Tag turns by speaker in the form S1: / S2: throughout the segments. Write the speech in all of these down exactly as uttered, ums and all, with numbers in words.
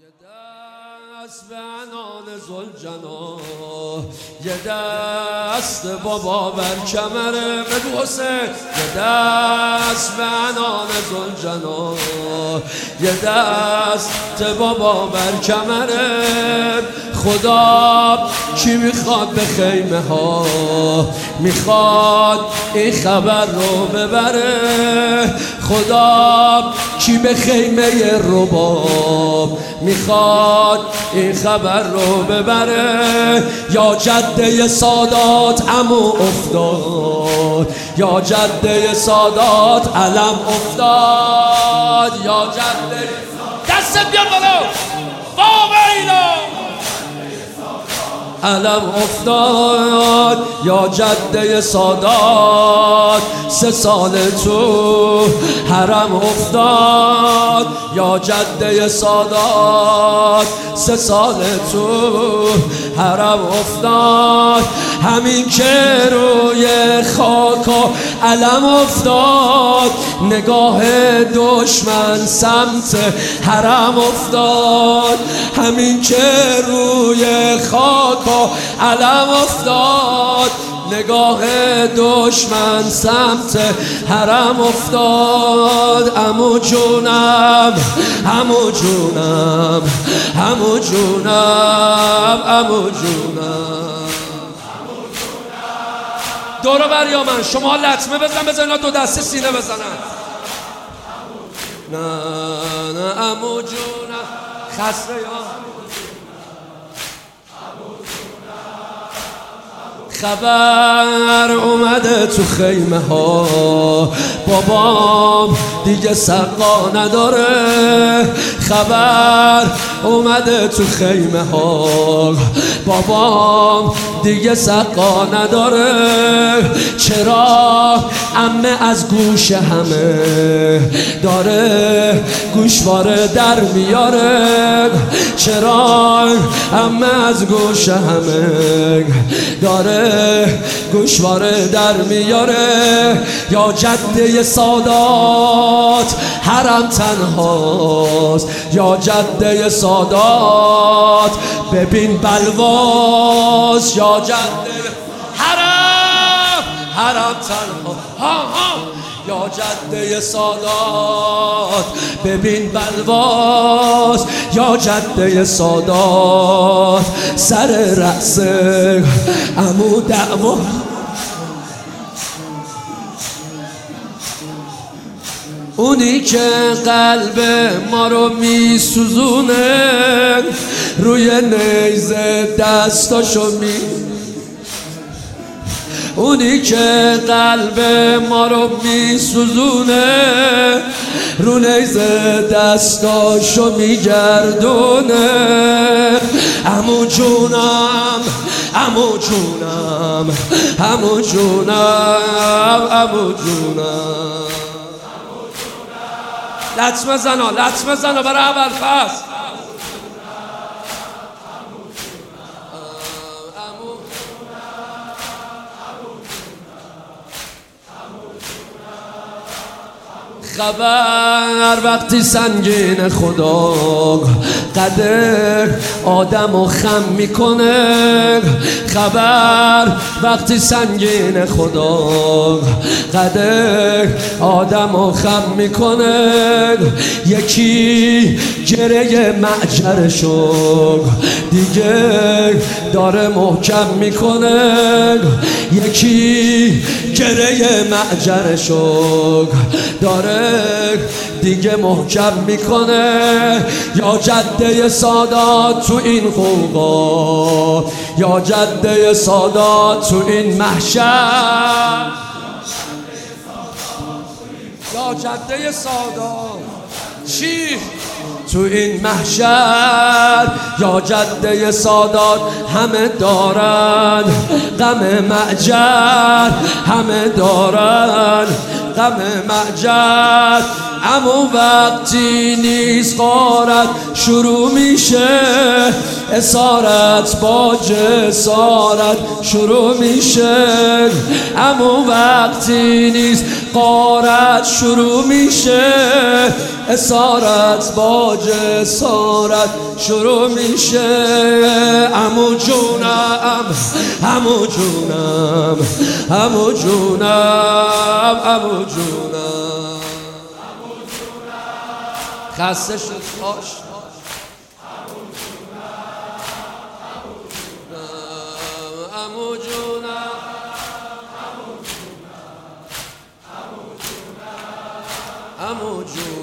S1: دست به عنان زلجنا، یه دست بابا بر کمر بگو حسین، یه دست به عنان زلجنا، یه دست بابا بر کمر. خدا کی میخواد به خیمه ها، میخواد این خبر رو ببره. خدا کی به خیمه رباب، میخواد این خبر رو ببره. یا جده سادات عمو افتاد، یا جده سادات علم افتاد، یا جده دست بیار بالا واقعینا علم افتاد. یا جده سادات سه سال تو حرم افتاد، یا جده سادات سه سال تو حرم افتاد. همین که روی خاک و علم افتاد، نگاه دشمن سمت حرم افتاد. همین که روی خاک و علم افتاد، نگاه دشمن سمت حرم افتاد. عمو جونم عمو جونم عمو جونم عمو جونم. دورو بر یا من شما لطمه بزن بزن اینا دو دسته سینه بزنن. نه نه عمو جونم خسته یا خبر اومده تو خیمه ها، بابام دیگه سقا نداره. خبر اومده تو خیمه ها، بابام دیگه سقا نداره. چرا عمه از گوش همه داره گوشواره در میاره؟ چرا عمه از گوش همه داره گوشواره در میاره؟ یا جده سادات حرم تنهاست، یا جده سادات ببین بلواس. یا جده حرم حرم تنها ها ها، یا جده سادات ببین بلواس. یا جده سادات سر رأس عمو دعوا. اونی که قلب ما رو میسوزونه، روی نیزه دستاشو می اونی که قلب ما رو میسوزونه، رو نیزه دستاشو میگردونه. عمو جونم عمو جونم عمو جونم عمو جونم. لطمه زنا لطمه زنا برای اول فصل. خبر وقتی سنگین خدا قدر آدمو خم میکنه. خبر وقتی سنگین خدا قدر آدمو خم میکنه. یکی گره معجرشو دیگه داره محکم میکنه، یکی گره معجرشو داره دیگه محکم میکنه. یا جده سادات تو این خوبا، یا جده سادات تو این محشر، یا جده سادات چی تو این محشر. یا جده سادات همه دارن غم معجر، همه دارن غم معجر. اما وقتی نیست غارت شروع میشه، اسارت با جسارت شروع میشه. اما وقتی نیست قارت شروع میشه، اسارت با جسارت شروع میشه. عمو جونم عمو جونم عمو جونم عمو جونم خسته شد باش عمو جونم عمو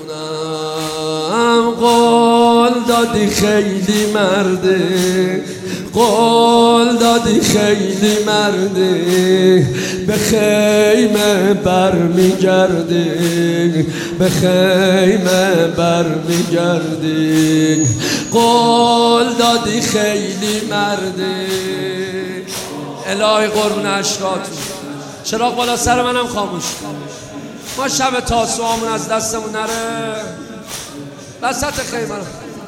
S1: جونم قول دادی خیلی مرده، قول دادی خیلی مرده، به خیمه برمیگردی، به خیمه برمیگردی. قول دادی خیلی مرده. الهی قربون اشکاتون. چراغ بالا سر منم خاموش. ما شب تاسوعامون از دستمون نره، وسط خیمه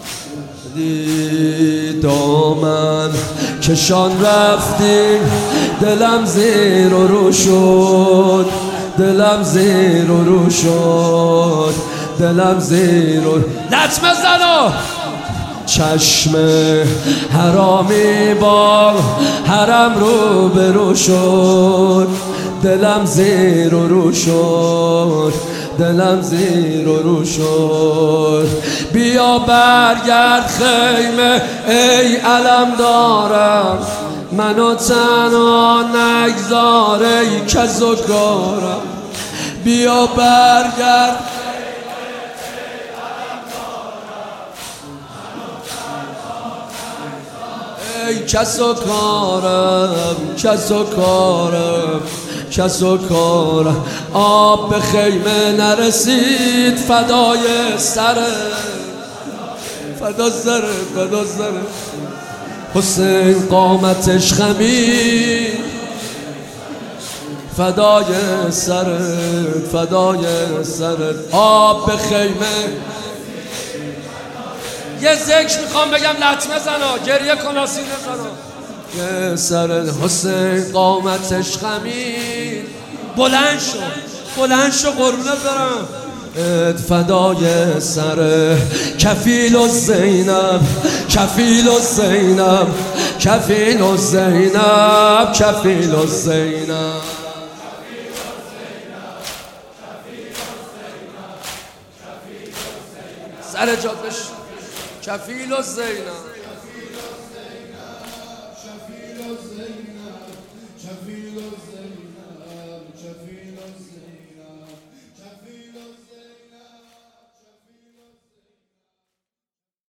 S1: دی دامن کشان رفتی، دلم زیر و رو شد، دلم زیر و رو شد، دلم زیر و لطمه زنو. چشم حرامی با حرم رو برو شد، دلم زیر و رو شد، دلم زیر و رو شد. بیا برگرد خیمه ای علم دارم، منو تنها نگذار ای کز و کارم. بیا برگرد ای کس و کارم، کس و کارم، کس و کارم. آب به خیمه نرسید فدای سره، فدا سره، فدا سره. حسین قامتش خمید فدای سرت، فدای سرت. آب به خیمه. یه ذکر میخوام بگم لطمه زنا، گریه کن آسینه زنا. یه سر حسین قامتش خمید، بلند شو بلند شو قربونت برم. فدای سر کفیل و زینب، کفیل و زینب، کفیل و زینب، کفیل و زینب. سر جات بش کفیل و زینب.